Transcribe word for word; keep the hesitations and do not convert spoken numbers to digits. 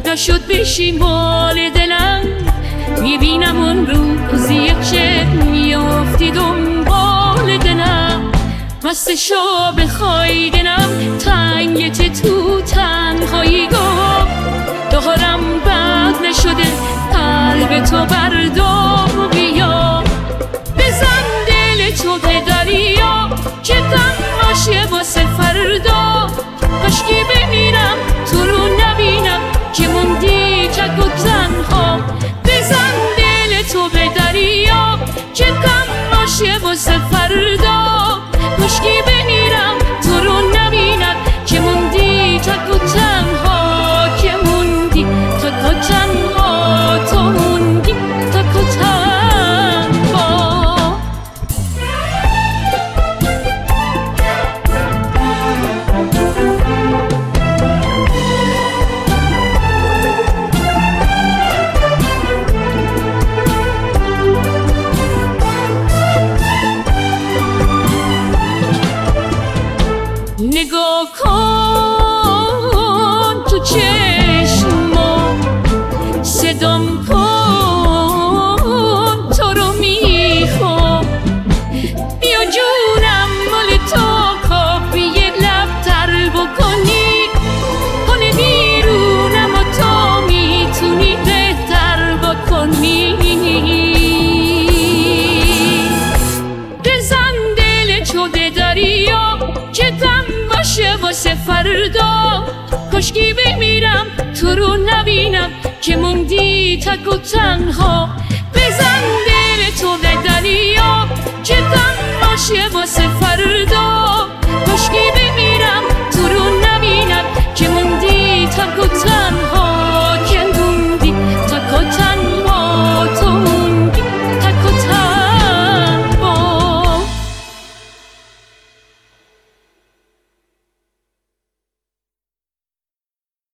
پیدا شد بشی مال دلم، میبینم اون روزی که میافتی دنبال دلم، مست شو بخوای دلم تنگت تو تنهایی گفت دارم بد نشده قلب تو بردار بیا، بزن دل تو به دریا که غم باشه واسه فردا، کاشکی بمیرم تو رو نبینم که موندی تک و تنها، بزن دل تو به دریا که غم باشه واسه فردا، کاشکی بمیرم تو رو نبینم که موندی تک و تنها، که موندی تک و تنها، تو موندی تک و تنها. نگاه کن تو چشما، صدام کن تو رو میخوام، بیا جونم مال تو کافی یه لب تر بکنی، کنه بیرونم و تو میتونی بهتر بکنی، بزن دل تو به دریا که غم باشه واسه فردا، کاشکی بمیرم تو رو نبینم که موندی تک و تنها،